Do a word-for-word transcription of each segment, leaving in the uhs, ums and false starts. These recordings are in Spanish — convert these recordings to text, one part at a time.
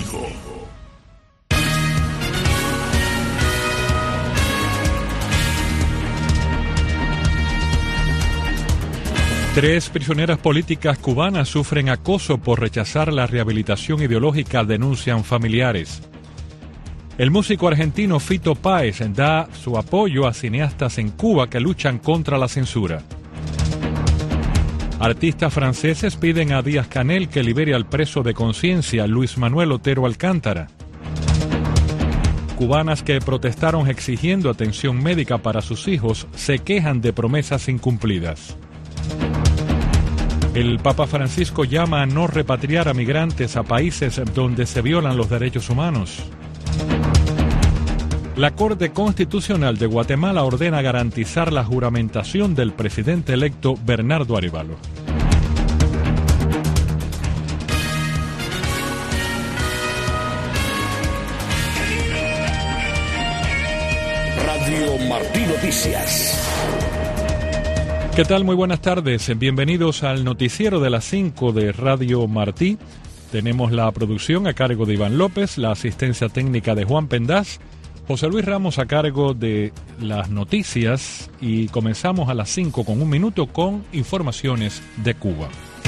fijo. Tres prisioneras políticas cubanas sufren acoso por rechazar la rehabilitación ideológica, denuncian familiares. El músico argentino Fito Páez da su apoyo a cineastas en Cuba que luchan contra la censura. Artistas franceses piden a Díaz-Canel que libere al preso de conciencia Luis Manuel Otero Alcántara. Cubanas que protestaron exigiendo atención médica para sus hijos se quejan de promesas incumplidas. El Papa Francisco llama a no repatriar a migrantes a países donde se violan los derechos humanos. La Corte Constitucional de Guatemala ordena garantizar la juramentación del presidente electo Bernardo Arévalo. Radio Martí Noticias. ¿Qué tal? Muy buenas tardes. Bienvenidos al noticiero de las cinco de Radio Martí. Tenemos la producción a cargo de Iván López, la asistencia técnica de Juan Pendaz, José Luis Ramos a cargo de las noticias y comenzamos a las cinco con un minuto con informaciones de Cuba.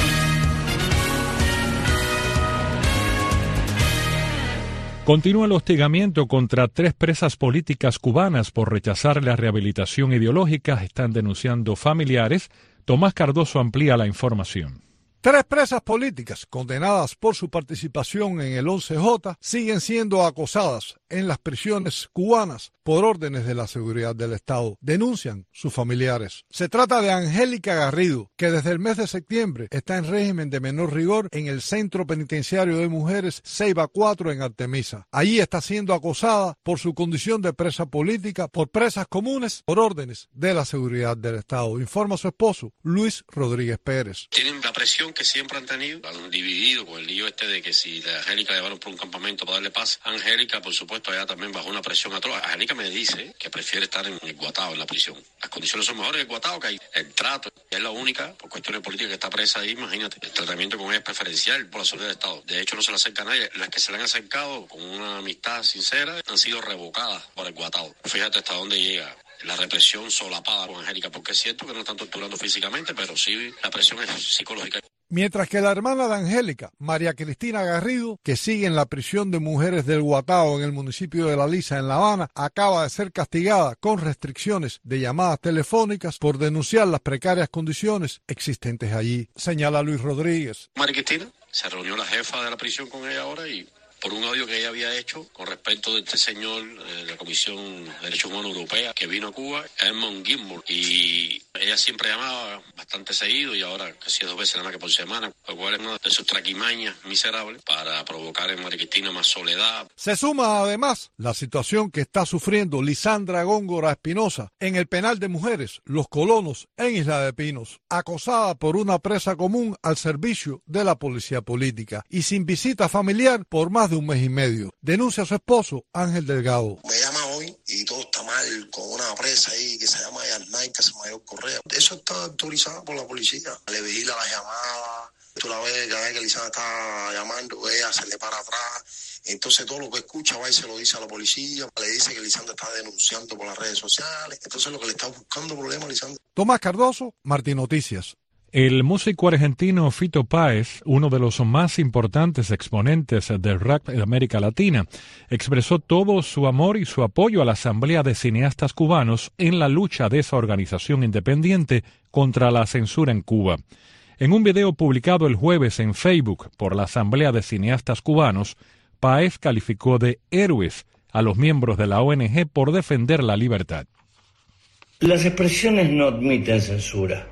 Continúa el hostigamiento contra tres presas políticas cubanas por rechazar la rehabilitación ideológica, están denunciando familiares. Tomás Cardoso amplía la información. Tres presas políticas condenadas por su participación en el once jota siguen siendo acosadas en las prisiones cubanas por órdenes de la seguridad del Estado, denuncian sus familiares. Se trata de Angélica Garrido, que desde el mes de septiembre está en régimen de menor rigor en el Centro Penitenciario de Mujeres Ceiba cuatro en Artemisa. Allí está siendo acosada por su condición de presa política por presas comunes por órdenes de la seguridad del Estado, informa su esposo Luis Rodríguez Pérez. Tienen la presión que siempre han tenido, han dividido con el lío este de que si la Angélica la llevaron por un campamento para darle paz. Angélica, por supuesto, allá también bajo una presión atroz. Angélica me dice que prefiere estar en el Guatao, en la prisión. Las condiciones son mejores en el Guatao, que hay el trato. Es la única, por cuestiones políticas, que está presa ahí, imagínate. El tratamiento con ella es preferencial por la seguridad del Estado. De hecho, no se le acerca a nadie. Las que se le han acercado con una amistad sincera han sido revocadas por el Guatao. Fíjate hasta dónde llega la represión solapada con Angélica, porque es cierto que no están torturando físicamente, pero sí la presión es psicológica. Mientras que la hermana de Angélica, María Cristina Garrido, que sigue en la prisión de mujeres del Guatao en el municipio de La Lisa, en La Habana, acaba de ser castigada con restricciones de llamadas telefónicas por denunciar las precarias condiciones existentes allí, señala Luis Rodríguez. María Cristina, se reunió la jefa de la prisión con ella ahora y por un audio que ella había hecho con respecto de este señor de la Comisión de Derechos Humanos Europea que vino a Cuba, Edmund Gilmour, y ella siempre llamaba bastante seguido y ahora casi dos veces nada más que por semana, lo cual es una de sus traquimañas miserables para provocar en María Cristina más soledad. Se suma además la situación que está sufriendo Lisandra Góngora Espinosa en el penal de mujeres Los Colonos en Isla de Pinos, acosada por una presa común al servicio de la policía política y sin visita familiar por más de de un mes y medio. Denuncia a su esposo, Ángel Delgado. Me llama hoy y todo está mal con una presa ahí que se llama Yarnay, que se mayor Correa. Eso está autorizado por la policía. Le vigila las llamadas. Tú la ves, cada vez que Lisandra está llamando, ella se le para atrás. Entonces todo lo que escucha va y se lo dice a la policía. Le dice que Lisandra está denunciando por las redes sociales. Entonces lo que le está buscando problema a Lisandra. Tomás Cardoso, Martí Noticias. El músico argentino Fito Páez, uno de los más importantes exponentes del rap en América Latina, expresó todo su amor y su apoyo a la Asamblea de Cineastas Cubanos en la lucha de esa organización independiente contra la censura en Cuba. En un video publicado el jueves en Facebook por la Asamblea de Cineastas Cubanos, Páez calificó de héroes a los miembros de la O N G por defender la libertad. Las expresiones no admiten censura.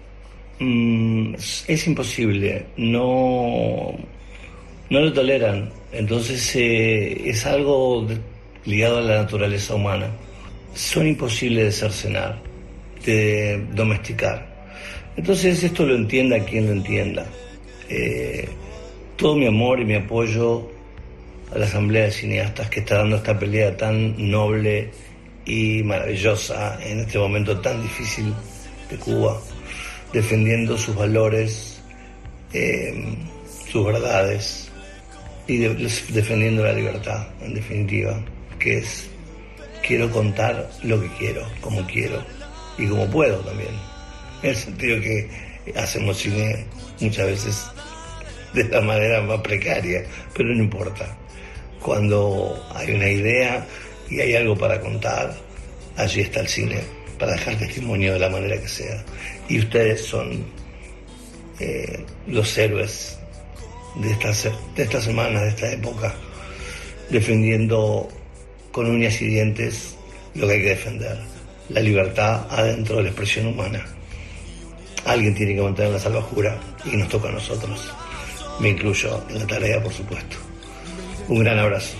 Es imposible, no, no lo toleran, entonces eh, es algo de, ligado a la naturaleza humana. Son imposibles de cercenar, de domesticar. Entonces esto lo entienda quien lo entienda. Eh, todo mi amor y mi apoyo a la Asamblea de Cineastas que está dando esta pelea tan noble y maravillosa en este momento tan difícil de Cuba, defendiendo sus valores, eh, sus verdades y de, defendiendo la libertad, en definitiva, que es, quiero contar lo que quiero, como quiero y como puedo también, en el sentido que hacemos cine muchas veces de la manera más precaria, pero no importa. Cuando hay una idea y hay algo para contar, allí está el cine, para dejar testimonio de la manera que sea. Y ustedes son eh, los héroes de estas, de estas semanas, de esta época, defendiendo con uñas y dientes lo que hay que defender, la libertad adentro de la expresión humana. Alguien tiene que mantener la salvajura y nos toca a nosotros. Me incluyo en la tarea, por supuesto. Un gran abrazo.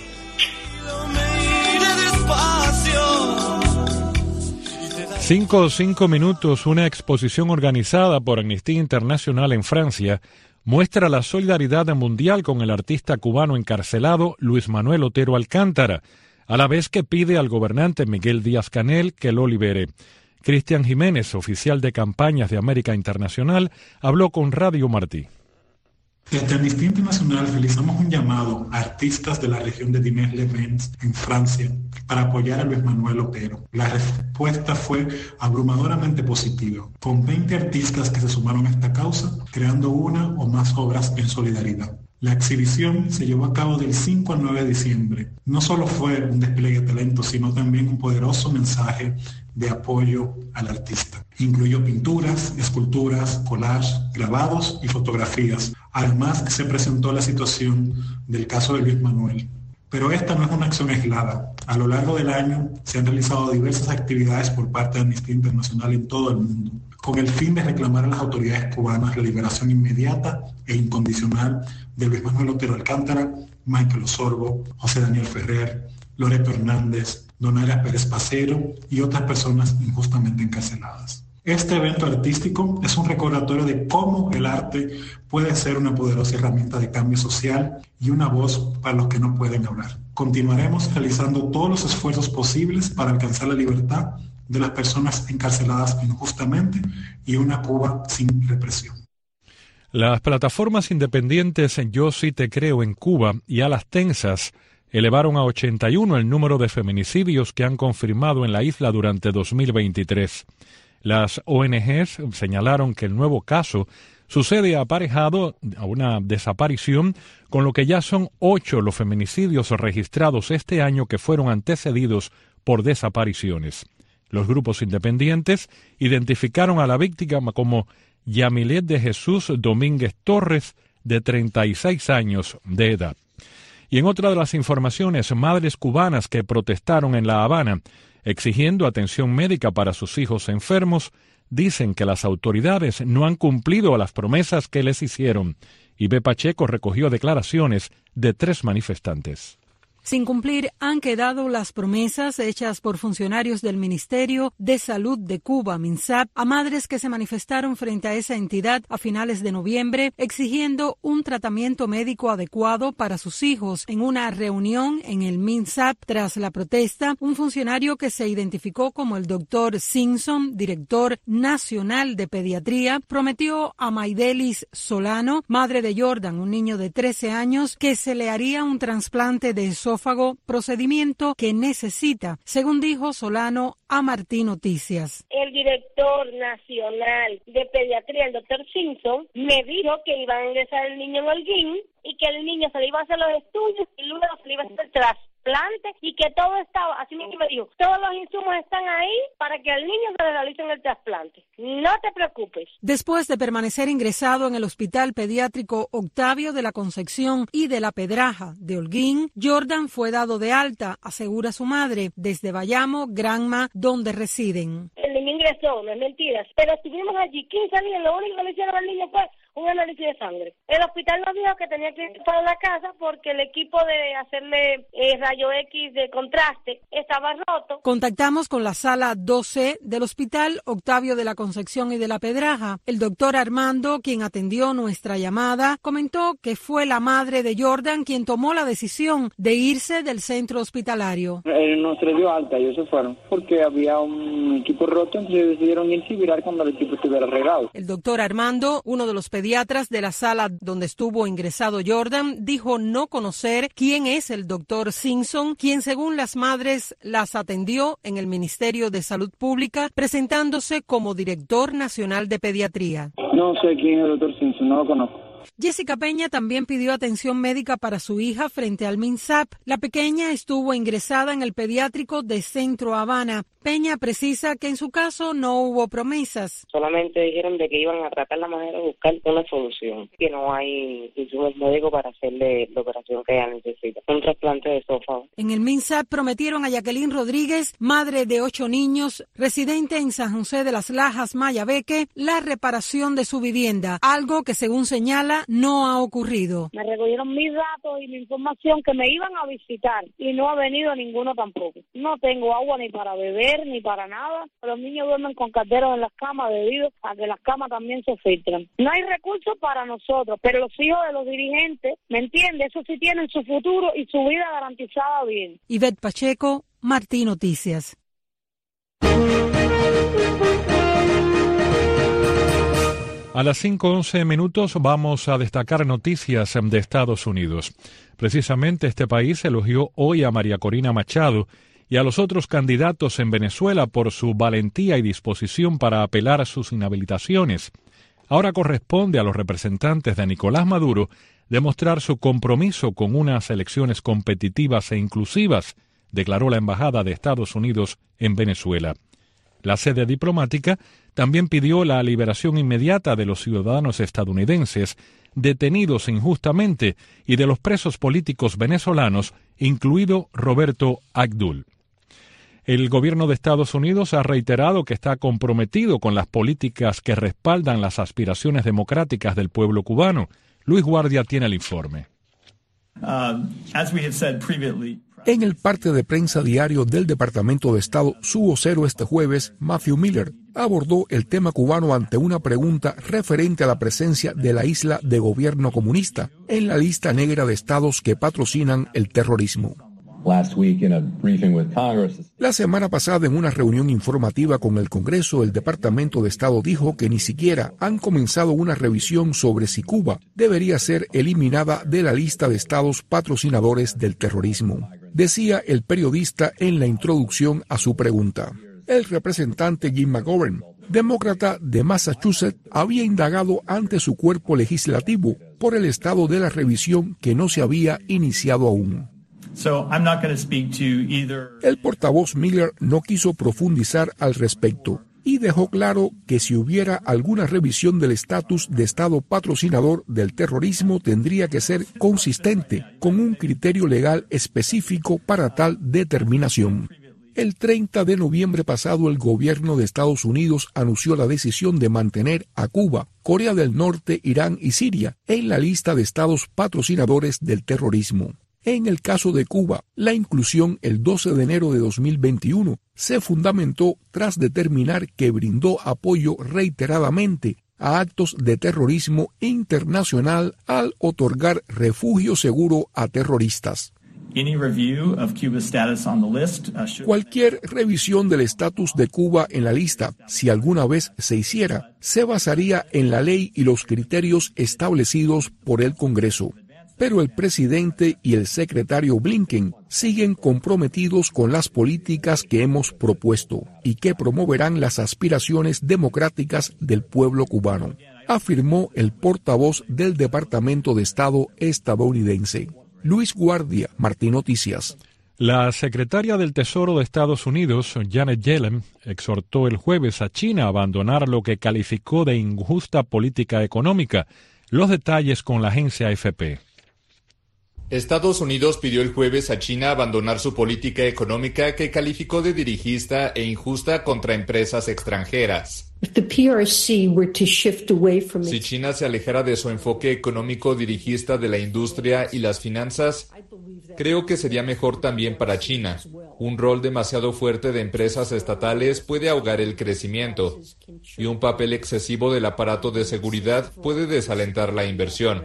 Cinco o cinco minutos, una exposición organizada por Amnistía Internacional en Francia muestra la solidaridad mundial con el artista cubano encarcelado Luis Manuel Otero Alcántara, a la vez que pide al gobernante Miguel Díaz-Canel que lo libere. Cristian Jiménez, oficial de campañas de América Internacional, habló con Radio Martí. Desde Amnistía Internacional realizamos un llamado a artistas de la región de Dimes-les-Bains, en Francia, para apoyar a Luis Manuel Otero. La respuesta fue abrumadoramente positiva, con veinte artistas que se sumaron a esta causa, creando una o más obras en solidaridad. La exhibición se llevó a cabo del cinco al nueve de diciembre. No solo fue un despliegue de talento, sino también un poderoso mensaje de apoyo al artista. Incluyó pinturas, esculturas, collages, grabados y fotografías. Además, se presentó la situación del caso de Luis Manuel. Pero esta no es una acción aislada. A lo largo del año se han realizado diversas actividades por parte de Amnistía Internacional en todo el mundo, con el fin de reclamar a las autoridades cubanas la liberación inmediata e incondicional de Luis Manuel Otero Alcántara, Michael Osorbo, José Daniel Ferrer, Loreto Hernández, Donara Pérez Pacero y otras personas injustamente encarceladas. Este evento artístico es un recordatorio de cómo el arte puede ser una poderosa herramienta de cambio social y una voz para los que no pueden hablar. Continuaremos realizando todos los esfuerzos posibles para alcanzar la libertad de las personas encarceladas injustamente y una Cuba sin represión. Las plataformas independientes Yo Sí Te Creo en Cuba y Alas Tensas elevaron a ochenta y uno el número de feminicidios que han confirmado en la isla durante dos mil veintitrés. Las O N Ges señalaron que el nuevo caso sucede aparejado a una desaparición, con lo que ya son ocho los feminicidios registrados este año que fueron antecedidos por desapariciones. Los grupos independientes identificaron a la víctima como Yamilet de Jesús Domínguez Torres, de treinta y seis años de edad. Y en otra de las informaciones, madres cubanas que protestaron en La Habana exigiendo atención médica para sus hijos enfermos, dicen que las autoridades no han cumplido las promesas que les hicieron. Ibe Pacheco recogió declaraciones de tres manifestantes. Sin cumplir han quedado las promesas hechas por funcionarios del Ministerio de Salud de Cuba, MINSAP, a madres que se manifestaron frente a esa entidad a finales de noviembre exigiendo un tratamiento médico adecuado para sus hijos. En una reunión en el MINSAP tras la protesta, un funcionario que se identificó como el doctor Simpson, director nacional de pediatría, prometió a Maidelis Solano, madre de Jordan, un niño de trece años, que se le haría un trasplante de esófago, procedimiento que necesita, según dijo Solano a Martí Noticias. El director nacional de pediatría, el doctor Simpson, me dijo que iba a ingresar el niño en Holguín y que el niño se le iba a hacer los estudios y luego se le iba a hacer trasplante y que todo estaba, así mismo me dijo, todos los insumos están ahí para que al niño se le realicen el trasplante. No te preocupes. Después de permanecer ingresado en el Hospital Pediátrico Octavio de la Concepción y de la Pedraja de Holguín, Jordan fue dado de alta, asegura su madre, desde Bayamo, Granma, donde residen. El niño ingresó, no es mentira, pero estuvimos allí quince días, lo único que le hicieron al niño fue un análisis de sangre. El hospital nos dijo que tenía que ir para la casa porque el equipo de hacerle eh, rayo X de contraste estaba roto. Contactamos con la sala dos C del Hospital Octavio de la Concepción y de la Pedraja. El doctor Armando, quien atendió nuestra llamada, comentó que fue la madre de Jordan quien tomó la decisión de irse del centro hospitalario. Él no se le dio alta, ellos se fueron porque había un equipo roto, entonces decidieron irse y virar cuando el equipo estuviera arreglado. El doctor Armando, uno de los pediatras de la sala donde estuvo ingresado Jordan, dijo no conocer quién es el doctor Simpson, quien según las madres las atendió en el Ministerio de Salud Pública, presentándose como director nacional de pediatría. No sé quién es el doctor Simpson, no lo conozco. Jessica Peña también pidió atención médica para su hija frente al MINSAP. La pequeña estuvo ingresada en el pediátrico de Centro Habana. Peña precisa que en su caso no hubo promesas. Solamente dijeron de que iban a tratar la manera de buscar una solución, que no hay insumos médicos para hacerle la operación que ella necesita, un trasplante de esófago. En el MINSAP prometieron a Jacqueline Rodríguez, madre de ocho niños, residente en San José de las Lajas, Mayabeque, la reparación de su vivienda, algo que según señala no ha ocurrido. Me recogieron mis datos y mi información que me iban a visitar y no ha venido ninguno tampoco. No tengo agua ni para beber ni para nada. Los niños duermen con calderos en las camas debido a que las camas también se filtran. No hay recursos para nosotros, pero los hijos de los dirigentes, ¿me entiendes? Eso sí tienen su futuro y su vida garantizada bien. Ivette Pacheco, Martí Noticias. A las cinco once minutos vamos a destacar noticias de Estados Unidos. Precisamente este país elogió hoy a María Corina Machado y a los otros candidatos en Venezuela por su valentía y disposición para apelar a sus inhabilitaciones. Ahora corresponde a los representantes de Nicolás Maduro demostrar su compromiso con unas elecciones competitivas e inclusivas, declaró la Embajada de Estados Unidos en Venezuela. La sede diplomática también pidió la liberación inmediata de los ciudadanos estadounidenses detenidos injustamente y de los presos políticos venezolanos, incluido Roberto Agdul. El gobierno de Estados Unidos ha reiterado que está comprometido con las políticas que respaldan las aspiraciones democráticas del pueblo cubano. Luis Guardia tiene el informe. Uh, as we have said previously, En el parte de prensa diario del Departamento de Estado, su vocero este jueves, Matthew Miller, abordó el tema cubano ante una pregunta referente a la presencia de la isla de gobierno comunista en la lista negra de estados que patrocinan el terrorismo. La semana pasada, en una reunión informativa con el Congreso, el Departamento de Estado dijo que ni siquiera han comenzado una revisión sobre si Cuba debería ser eliminada de la lista de estados patrocinadores del terrorismo, decía el periodista en la introducción a su pregunta. El representante Jim McGovern, demócrata de Massachusetts, había indagado ante su cuerpo legislativo por el estado de la revisión que no se había iniciado aún. So I'm not going to speak to either. El portavoz Miller no quiso profundizar al respecto y dejó claro que si hubiera alguna revisión del estatus de Estado patrocinador del terrorismo tendría que ser consistente con un criterio legal específico para tal determinación. El treinta de noviembre pasado, el gobierno de Estados Unidos anunció la decisión de mantener a Cuba, Corea del Norte, Irán y Siria en la lista de estados patrocinadores del terrorismo. En el caso de Cuba, la inclusión el doce de enero de dos mil veintiuno se fundamentó tras determinar que brindó apoyo reiteradamente a actos de terrorismo internacional al otorgar refugio seguro a terroristas. Cualquier revisión del estatus de Cuba en la lista, si alguna vez se hiciera, se basaría en la ley y los criterios establecidos por el Congreso. Pero el presidente y el secretario Blinken siguen comprometidos con las políticas que hemos propuesto y que promoverán las aspiraciones democráticas del pueblo cubano, afirmó el portavoz del Departamento de Estado estadounidense. Luis Guardia, Martí Noticias. La secretaria del Tesoro de Estados Unidos, Janet Yellen, exhortó el jueves a China a abandonar lo que calificó de injusta política económica. Los detalles con la agencia A F P. Estados Unidos pidió el jueves a China abandonar su política económica que calificó de dirigista e injusta contra empresas extranjeras. Si China se alejara de su enfoque económico dirigista de la industria y las finanzas, Creo que sería mejor también para China. Un rol demasiado fuerte de empresas estatales puede ahogar el crecimiento, y un papel excesivo del aparato de seguridad puede desalentar la inversión.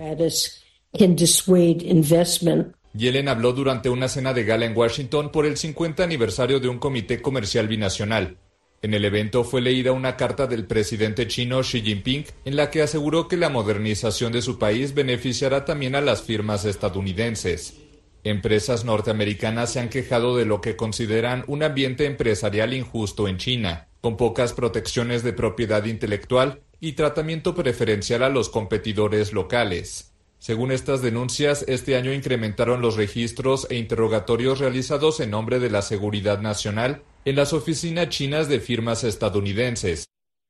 Yellen habló durante una cena de gala en Washington por el cincuenta aniversario de un comité comercial binacional. En el evento fue leída una carta del presidente chino Xi Jinping en la que aseguró que la modernización de su país beneficiará también a las firmas estadounidenses. Empresas norteamericanas se han quejado de lo que consideran un ambiente empresarial injusto en China, con pocas protecciones de propiedad intelectual y tratamiento preferencial a los competidores locales. Según estas denuncias, este año incrementaron los registros e interrogatorios realizados en nombre de la seguridad nacional en las oficinas chinas de firmas estadounidenses.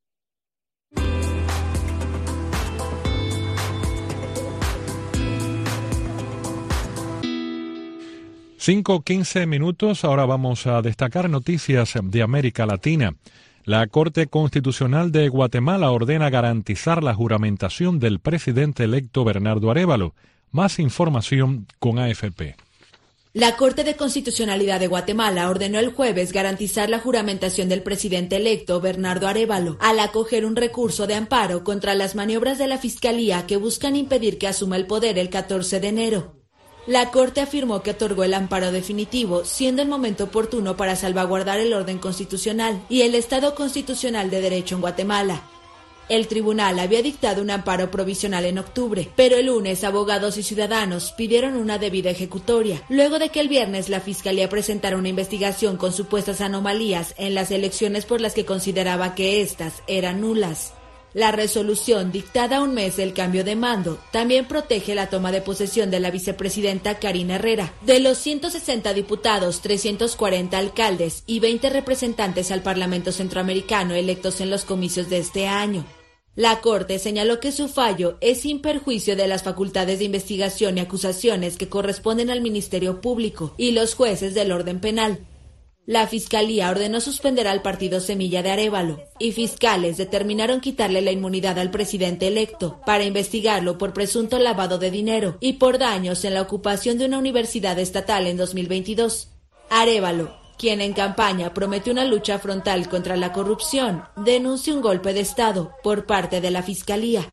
Cinco quince minutos, ahora vamos a destacar noticias de América Latina. La Corte Constitucional de Guatemala ordena garantizar la juramentación del presidente electo Bernardo Arévalo. Más información con A F P. La Corte de Constitucionalidad de Guatemala ordenó el jueves garantizar la juramentación del presidente electo Bernardo Arévalo al acoger un recurso de amparo contra las maniobras de la Fiscalía que buscan impedir que asuma el poder el catorce de enero. La Corte afirmó que otorgó el amparo definitivo, siendo el momento oportuno para salvaguardar el orden constitucional y el Estado constitucional de derecho en Guatemala. El tribunal había dictado un amparo provisional en octubre, pero el lunes abogados y ciudadanos pidieron una debida ejecutoria, luego de que el viernes la Fiscalía presentara una investigación con supuestas anomalías en las elecciones por las que consideraba que éstas eran nulas. La resolución, dictada a un mes del cambio de mando, también protege la toma de posesión de la vicepresidenta Karina Herrera. De los ciento sesenta diputados, trescientos cuarenta alcaldes y veinte representantes al Parlamento Centroamericano electos en los comicios de este año. La Corte señaló que su fallo es sin perjuicio de las facultades de investigación y acusaciones que corresponden al Ministerio Público y los jueces del orden penal. La Fiscalía ordenó suspender al partido Semilla de Arévalo y fiscales determinaron quitarle la inmunidad al presidente electo para investigarlo por presunto lavado de dinero y por daños en la ocupación de una universidad estatal en dos mil veintidós. Arévalo, quien en campaña prometió una lucha frontal contra la corrupción, denuncia un golpe de Estado por parte de la Fiscalía.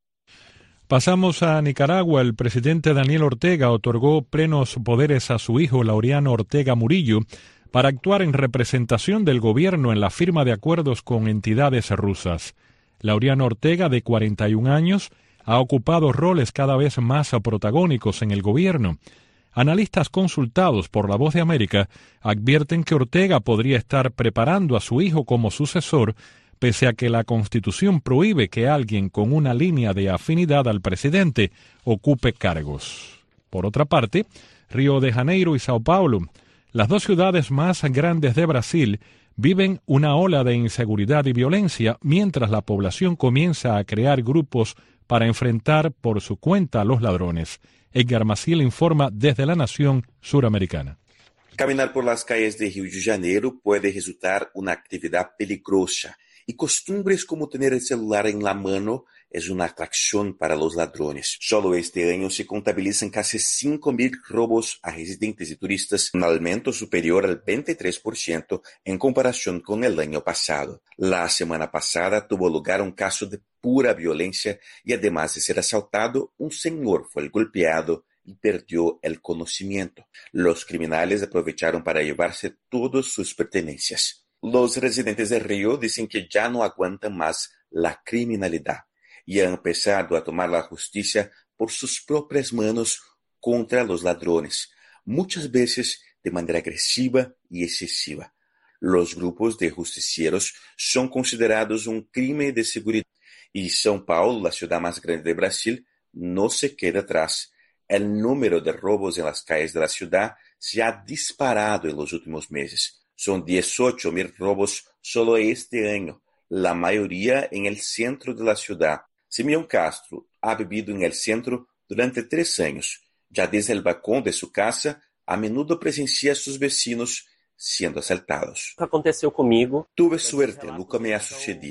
Pasamos a Nicaragua. El presidente Daniel Ortega otorgó plenos poderes a su hijo Laureano Ortega Murillo para actuar en representación del gobierno en la firma de acuerdos con entidades rusas. Laureano Ortega, de cuarenta y un años, ha ocupado roles cada vez más protagónicos en el gobierno. Analistas consultados por La Voz de América advierten que Ortega podría estar preparando a su hijo como sucesor, pese a que la Constitución prohíbe que alguien con una línea de afinidad al presidente ocupe cargos. Por otra parte, Río de Janeiro y Sao Paulo, las dos ciudades más grandes de Brasil, viven una ola de inseguridad y violencia mientras la población comienza a crear grupos para enfrentar por su cuenta a los ladrones. Edgar Maciel informa desde la nación suramericana. Caminar por las calles de Río de Janeiro puede resultar una actividad peligrosa y costumbres como tener el celular en la mano es una atracción para los ladrones. Solo este año se contabilizan casi cinco mil robos a residentes y turistas, un aumento superior al veintitrés por ciento en comparación con el año pasado. La semana pasada tuvo lugar un caso de pura violencia y además de ser asaltado, un señor fue golpeado y perdió el conocimiento. Los criminales aprovecharon para llevarse todas sus pertenencias. Los residentes de Río dicen que ya no aguantan más la criminalidad y han empezado a tomar la justicia por sus propias manos contra los ladrones, muchas veces de manera agresiva y excesiva. Los grupos de justicieros son considerados un crimen de seguridad y São Paulo, la ciudad más grande de Brasil, no se queda atrás. El número de robos en las calles de la ciudad se ha disparado en los últimos meses. Son dieciocho mil robos solo este año, la mayoría en el centro de la ciudad. Simeón Castro ha vivido en el centro durante tres años. Ya desde el balcón de su casa, a menudo presencia a sus vecinos siendo asaltados. Aconteceu comigo. Tuve suerte, nunca me ha sucedido,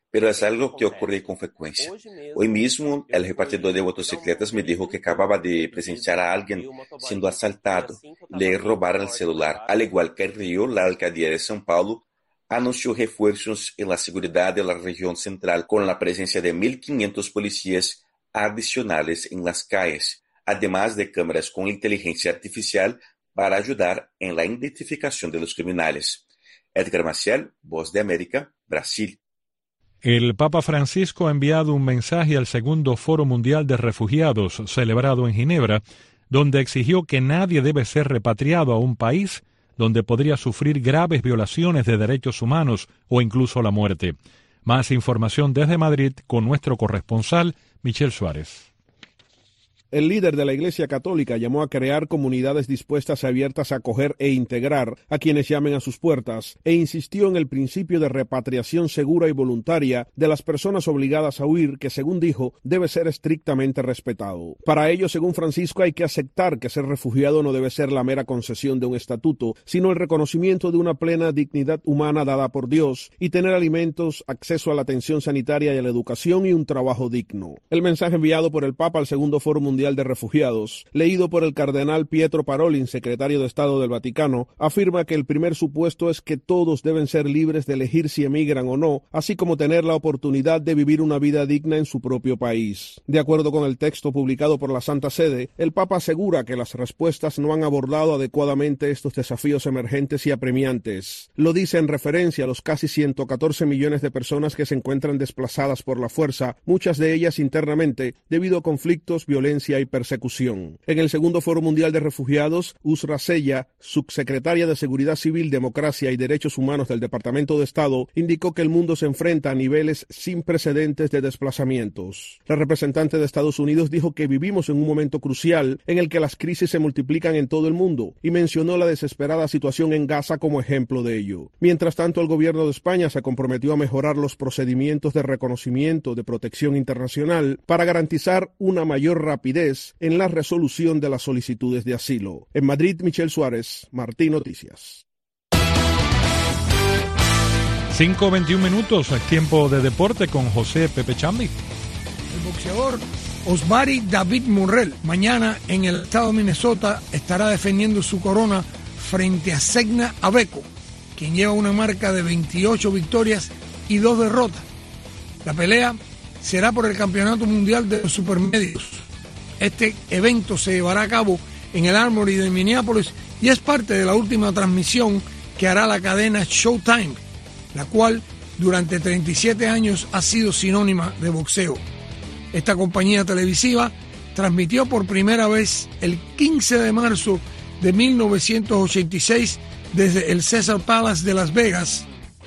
pero es algo que ocurre con frecuencia. Hoy mismo, el repartidor de motocicletas me dijo que acababa de presenciar a alguien siendo asaltado y le robaron el celular. Al igual que en Río, la alcaldía de São Paulo anunció refuerzos en la seguridad de la región central con la presencia de mil quinientos policías adicionales en las calles, además de cámaras con inteligencia artificial para ayudar en la identificación de los criminales. Edgar Maciel, Voz de América, Brasil. El Papa Francisco ha enviado un mensaje al segundo Foro Mundial de Refugiados, celebrado en Ginebra, donde exigió que nadie debe ser repatriado a un país donde podría sufrir graves violaciones de derechos humanos o incluso la muerte. Más información desde Madrid con nuestro corresponsal, Michel Suárez. El líder de la Iglesia Católica llamó a crear comunidades dispuestas y abiertas a acoger e integrar a quienes llamen a sus puertas, e insistió en el principio de repatriación segura y voluntaria de las personas obligadas a huir, que, según dijo, debe ser estrictamente respetado. Para ello, según Francisco, hay que aceptar que ser refugiado no debe ser la mera concesión de un estatuto, sino el reconocimiento de una plena dignidad humana dada por Dios, y tener alimentos, acceso a la atención sanitaria y a la educación y un trabajo digno. El mensaje enviado por el Papa al segundo Foro Mundial de Refugiados, leído por el cardenal Pietro Parolin, secretario de Estado del Vaticano, afirma que el primer supuesto es que todos deben ser libres de elegir si emigran o no, así como tener la oportunidad de vivir una vida digna en su propio país. De acuerdo con el texto publicado por la Santa Sede, el Papa asegura que las respuestas no han abordado adecuadamente estos desafíos emergentes y apremiantes. Lo dice en referencia a los casi ciento catorce millones de personas que se encuentran desplazadas por la fuerza, muchas de ellas internamente, debido a conflictos, violencia y persecución. En el segundo Foro Mundial de Refugiados, Usra Sella, subsecretaria de Seguridad Civil, Democracia y Derechos Humanos del Departamento de Estado, indicó que el mundo se enfrenta a niveles sin precedentes de desplazamientos. La representante de Estados Unidos dijo que vivimos en un momento crucial en el que las crisis se multiplican en todo el mundo, y mencionó la desesperada situación en Gaza como ejemplo de ello. Mientras tanto, el gobierno de España se comprometió a mejorar los procedimientos de reconocimiento de protección internacional para garantizar una mayor rapidez en la resolución de las solicitudes de asilo. En Madrid, Michel Suárez, Martín Noticias. cinco veintiún minutos, tiempo de deporte con José Pepe Chambi. El boxeador Osmari David Morrell mañana en el estado de Minnesota estará defendiendo su corona frente a Segna Abeco, quien lleva una marca de veintiocho victorias y dos derrotas. La pelea será por el Campeonato Mundial de los Supermedios. Este evento se llevará a cabo en el Armory de Minneapolis y es parte de la última transmisión que hará la cadena Showtime, la cual durante treinta y siete años ha sido sinónima de boxeo. Esta compañía televisiva transmitió por primera vez el quince de marzo de mil novecientos ochenta y seis desde el Caesars Palace de Las Vegas.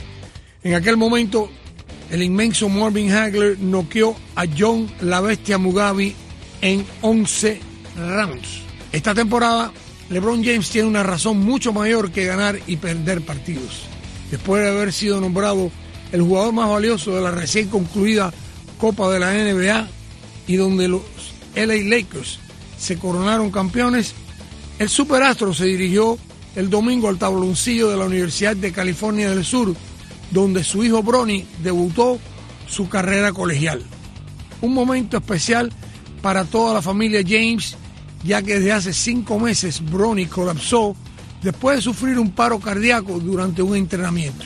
En aquel momento, el inmenso Marvin Hagler noqueó a John La Bestia Mugabe en once rounds. Esta temporada, LeBron James tiene una razón mucho mayor que ganar y perder partidos. Después de haber sido nombrado el jugador más valioso de la recién concluida Copa de la N B A y donde los L A Lakers se coronaron campeones, el superastro se dirigió el domingo al tabloncillo de la Universidad de California del Sur, donde su hijo Bronny debutó su carrera colegial. Un momento especial para toda la familia James, ya que desde hace cinco meses Bronny colapsó después de sufrir un paro cardíaco durante un entrenamiento.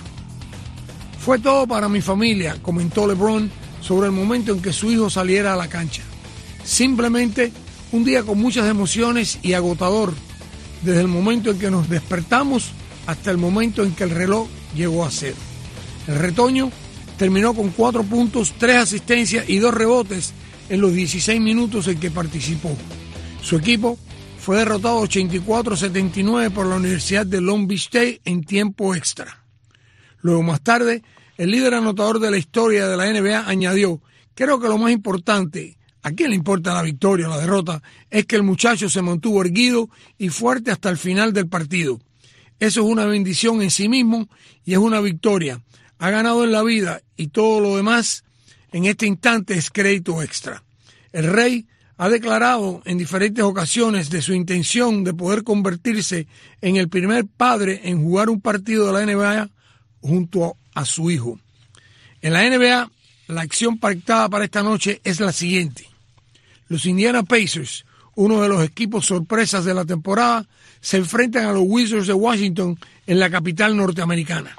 Fue todo para mi familia, comentó LeBron sobre el momento en que su hijo saliera a la cancha. Simplemente un día con muchas emociones y agotador, desde el momento en que nos despertamos hasta el momento en que el reloj llegó a cero. El retoño terminó con cuatro puntos, tres asistencias y dos rebotes en los dieciséis minutos en que participó. Su equipo fue derrotado ochenta y cuatro a setenta y nueve por la Universidad de Long Beach State en tiempo extra. Luego, más tarde, el líder anotador de la historia de la N B A añadió: creo que lo más importante, ¿a quién le importa la victoria o la derrota?, es que el muchacho se mantuvo erguido y fuerte hasta el final del partido. Eso es una bendición en sí mismo y es una victoria. Ha ganado en la vida y todo lo demás en este instante es crédito extra. El Rey ha declarado en diferentes ocasiones de su intención de poder convertirse en el primer padre en jugar un partido de la N B A junto a su hijo. En la N B A, La acción pactada para esta noche es la siguiente. Los Indiana Pacers, uno de los equipos sorpresas de la temporada, se enfrentan a los Wizards de Washington en la capital norteamericana.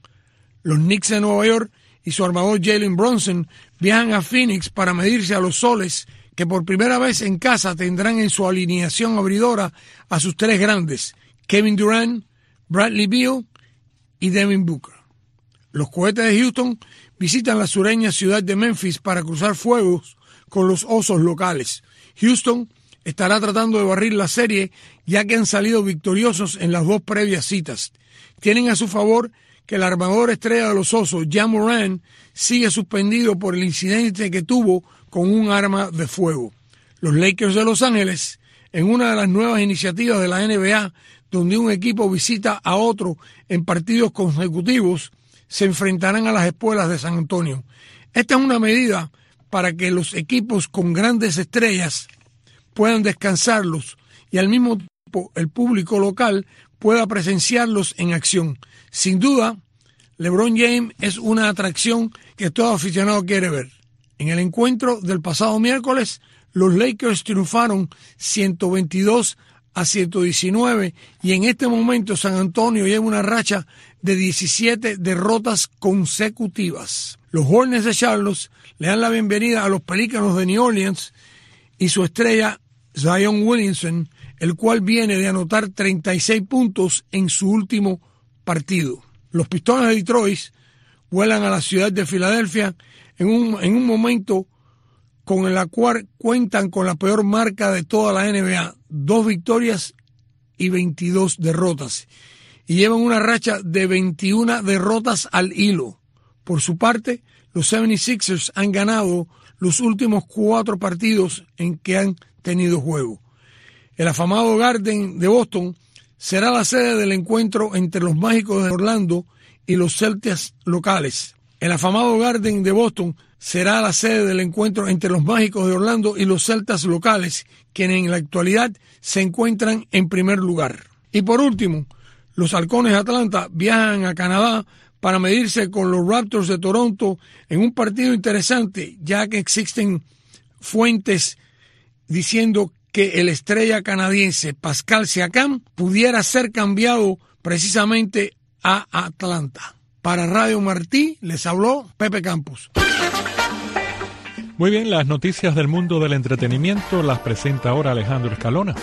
Los Knicks de Nueva York y su armador Jalen Brunson viajan a Phoenix para medirse a los Soles, que por primera vez en casa tendrán en su alineación abridora a sus tres grandes, Kevin Durant, Bradley Beal y Devin Booker. Los Cohetes de Houston visitan la sureña ciudad de Memphis para cruzar fuegos con los Osos locales. Houston estará tratando de barrir la serie ya que han salido victoriosos en las dos previas citas. Tienen a su favor que el armador estrella de los Osos, Ja Morant, sigue suspendido por el incidente que tuvo con un arma de fuego. Los Lakers de Los Ángeles, en una de las nuevas iniciativas de la N B A, donde un equipo visita a otro en partidos consecutivos, se enfrentarán a las Espuelas de San Antonio. Esta es una medida para que los equipos con grandes estrellas puedan descansarlos y al mismo tiempo el público local pueda presenciarlos en acción. Sin duda, LeBron James es una atracción que todo aficionado quiere ver. En el encuentro del pasado miércoles, los Lakers triunfaron ciento veintidós a ciento diecinueve y en este momento San Antonio lleva una racha de diecisiete derrotas consecutivas. Los Hornets de Charlotte le dan la bienvenida a los Pelícanos de New Orleans y su estrella Zion Williamson, el cual viene de anotar treinta y seis puntos en su último partido. Los Pistones de Detroit vuelan a la ciudad de Filadelfia en un, en un momento con el cual cuentan con la peor marca de toda la N B A, dos victorias y veintidós derrotas, y llevan una racha de veintiuna derrotas al hilo. Por su parte, los setenta y seis ers han ganado los últimos cuatro partidos en que han tenido juego. El afamado Garden de Boston será la sede del encuentro entre los Mágicos de Orlando y los Celtics locales. El afamado Garden de Boston será la sede del encuentro entre los Mágicos de Orlando y los Celtics locales, quienes en la actualidad se encuentran en primer lugar. Y por último, los Halcones de Atlanta viajan a Canadá para medirse con los Raptors de Toronto en un partido interesante, ya que existen fuentes diciendo que el estrella canadiense Pascal Siakam pudiera ser cambiado precisamente a Atlanta. Para Radio Martí les habló Pepe Campos. Muy bien, las noticias del mundo del entretenimiento las presenta ahora Alejandro Escalona.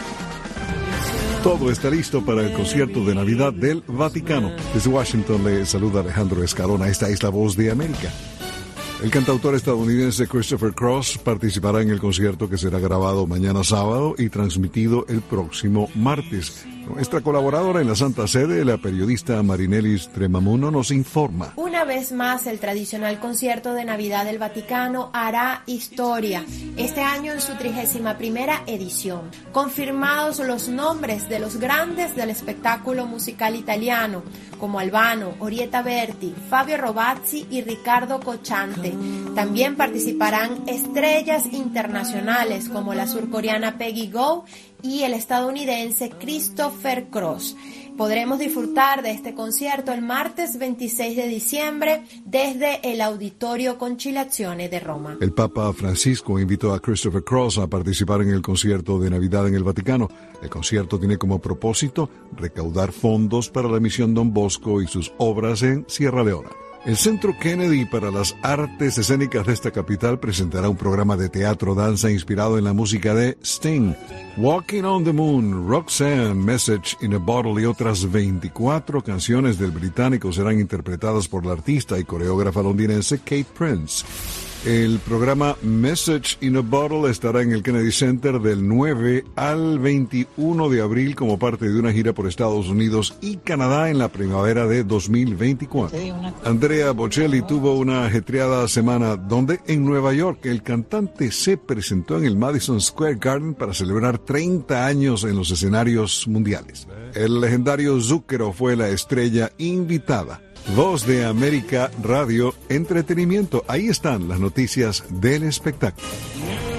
Todo está listo para el concierto de Navidad del Vaticano. Desde Washington le saluda Alejandro Escalona. Esta es la Voz de América. El cantautor estadounidense Christopher Cross participará en el concierto que será grabado mañana sábado y transmitido el próximo martes. Nuestra colaboradora en la Santa Sede, la periodista Marinelis Tremamuno, nos informa. Una vez más, el tradicional concierto de Navidad del Vaticano hará historia, este año en su trigésima primera edición. Confirmados los nombres de los grandes del espectáculo musical italiano, como Albano, Orietta Berti, Fabio Rovazzi y Riccardo Cocciante. También participarán estrellas internacionales como la surcoreana Peggy Gou y el estadounidense Christopher Cross. Podremos disfrutar de este concierto el martes veintiséis de diciembre desde el Auditorio Conciliazione de Roma. El Papa Francisco invitó a Christopher Cross a participar en el concierto de Navidad en el Vaticano. El concierto tiene como propósito recaudar fondos para la misión Don Bosco y sus obras en Sierra Leona. El Centro Kennedy para las Artes Escénicas de esta capital presentará un programa de teatro-danza inspirado en la música de Sting. Walking on the Moon, Roxanne, Message in a Bottle y otras veinticuatro canciones del británico serán interpretadas por la artista y coreógrafa londinense Kate Prince. El programa Message in a Bottle estará en el Kennedy Center del nueve al veintiuno de abril como parte de una gira por Estados Unidos y Canadá en la primavera de dos mil veinticuatro. Andrea Bocelli tuvo una ajetreada semana donde en Nueva York el cantante se presentó en el Madison Square Garden para celebrar treinta años en los escenarios mundiales. El legendario Zúquero fue la estrella invitada. Voz de América Radio Entretenimiento. Ahí están las noticias del espectáculo.